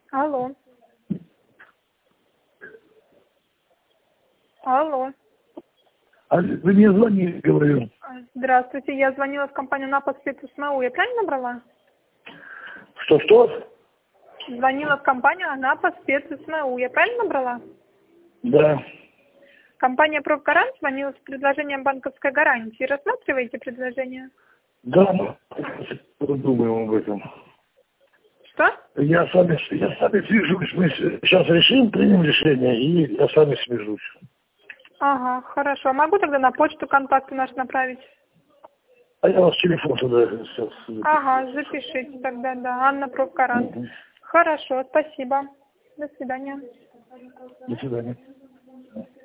Алло. Алло. Вы мне звонили, говорю. Здравствуйте, я звонила в компанию НАПа СМУ. Я правильно набрала? Что? Звонила в компанию НАПа СМУ. Я правильно набрала? Да. Компания «Профгарант» звонила с предложением банковской гарантии. Рассматриваете предложение? Да, мы думаем об этом. Что? Я с вами свяжусь. Мы сейчас примем решение, и я с вами свяжусь. Ага, хорошо. Могу тогда на почту контакты наши направить? А я ваш телефон сюда сейчас. Ага, запишите тогда, да. Анна Профгарант. Хорошо, спасибо. До свидания. До свидания.